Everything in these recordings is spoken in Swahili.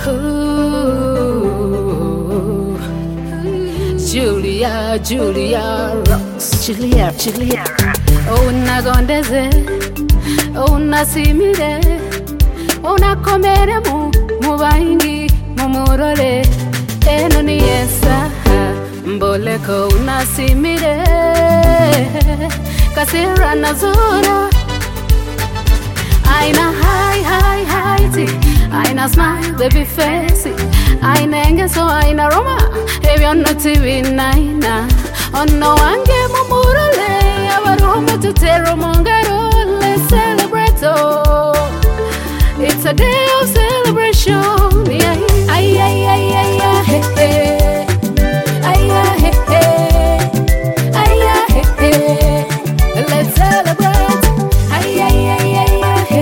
Ooh, Julia rocks. Julia. Oh, nagondeze. Oh, nasimire. Oh, nakomere mubaingi mumurore. Eno ni yesa. Mboleko unasimire. Kasira nazura. Aina high tea. Aina smile baby face. Aina engeso aina roma. Ebyo no TV naina. Ono wange mumurole. Abarome tutero mongaro. Let's celebrate oh. It's a day of celebration. Yeah. Ay hey hey. Ay hey hey. Ay hey. Let's celebrate. Ay hey hey.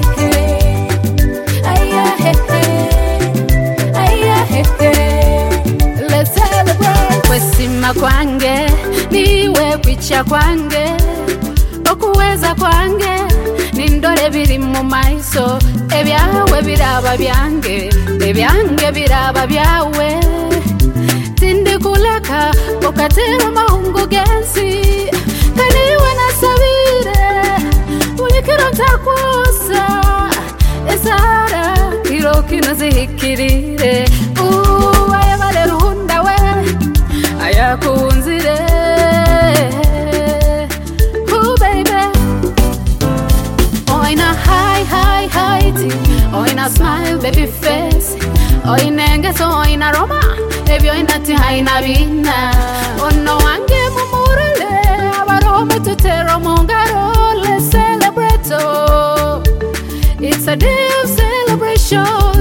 Let's celebrate. Kwesima kwange niwe kwicha kwange okuweza kwange nindore biri mu maiso ebyawe biraba byange ebyange biraba byawe tindi kulaka okatera mahungu gensi kaniwe nasabire ulikiro ntakusa esara kiro kinazihikirire ayabare ruhunda we ayakunzire baby oina high tea oina smile baby face oina engeso oina roma ebyo inati haina bina ono wange mumurele abarome tutero mongaro let's celebrate oh. It's a day of celebration.